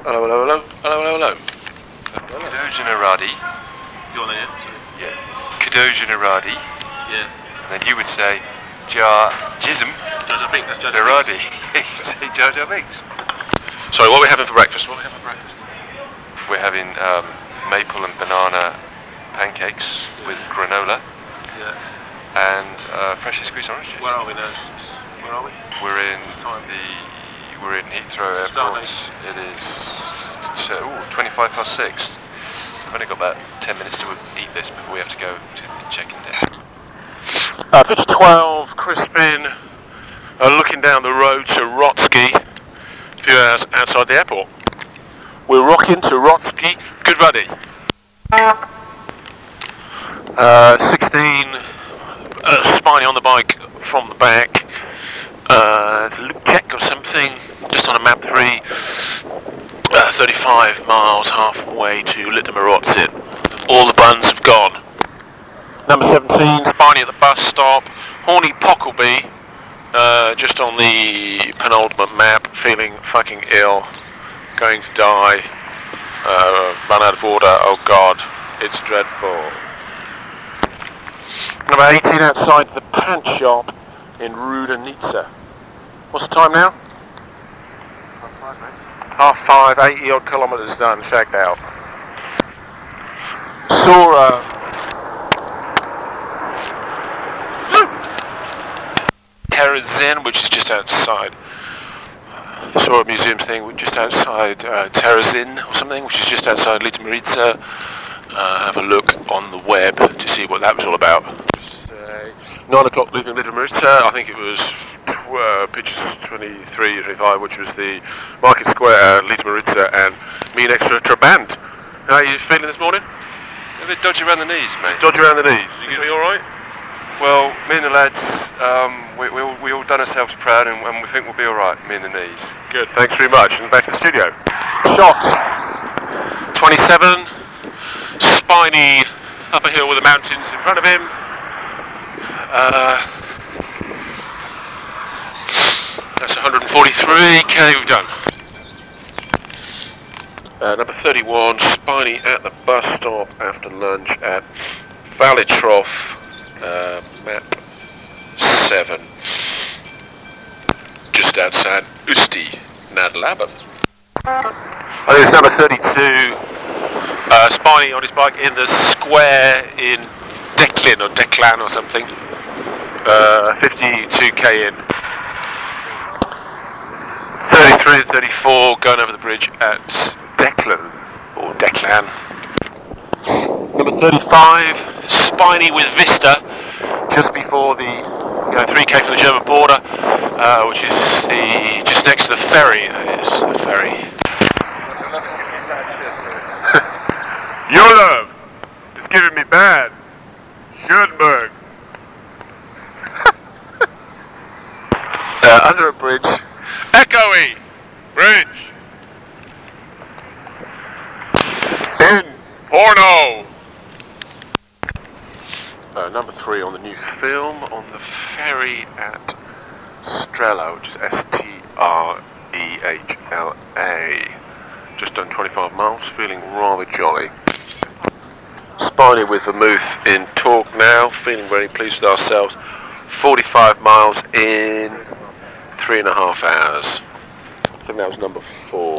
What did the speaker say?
Hello, hello, hello. Hello, hello, hello. Kadojanaradi. You on there? Yeah. Kadojanaradi. Yeah. And then you would say Jar Jism Jar Jar Binks, that's Jar Jar Naradi. Say Jar Jar Binks. Sorry, what are we having for breakfast? What are we having for breakfast? We're having maple and banana pancakes with granola Yeah. and freshly squeezed orange juice. Where are we now? Where are we? We're in we're in Heathrow Airport. Stardate. It is 25 past 6. We've only got about 10 minutes to eat this before we have to go to the check-in desk. Pitch 12, Crispin, looking down the road to Rotsky, a few hours outside the airport. We're rocking to Rotsky. Good buddy. 16, Spiny on the bike from the back. It's a Lukek or something, just on a map 3. 35 miles halfway to Litimarotsit. All the buns have gone. Number 17, Spiny at the bus stop. Horny Pockleby, just on the penultimate map, feeling fucking ill, going to die, run out of water, oh god, it's dreadful. Number 18, outside the pant shop in Rudanica. What's the time now? 5, mate. 5:30, 80 odd kilometres done, shagged out. Saw Terezin, which is just outside. Saw a museum thing just outside Terezin or something, which is just outside Litimaritsa. Have a look on the web to see what that was all about. 9 o'clock leaving Litimaritsa. I think it was pitches 23, 25, which was the Market Square, Litimaritsa, and me and Extra Trabant. How are you feeling this morning? A bit dodgy around the knees, mate. Dodgy around the knees. You gonna be all right? Well, me and the lads, we all done ourselves proud, and we think we'll be all right. Me and the knees. Good. Thanks very much. And back to the studio. Shots. 27. Spiny up a hill with the mountains in front of him. That's 143k we've done. Number 31, Spiny at the bus stop after lunch at Valitrof, map 7, just outside Usti nad Labem. I think it's number 32, Spiny on his bike in the square in Declan or something, 52k in. 33 and 34 going over the bridge at Declan. Number 35, Spiny with Vista, just before the 3k from the German border, which is just next to the ferry. That is the ferry. Your love is giving me bad. Schoenberg. Under a bridge. Echoey Bridge. In Porno. Number 3 on the new film on the ferry at Strela, which is Strehla. Just done 25 miles, feeling rather jolly. Spiny with Vermouth in Torque now, feeling very pleased with ourselves. 45 miles in 3.5 hours. I think that was number 4.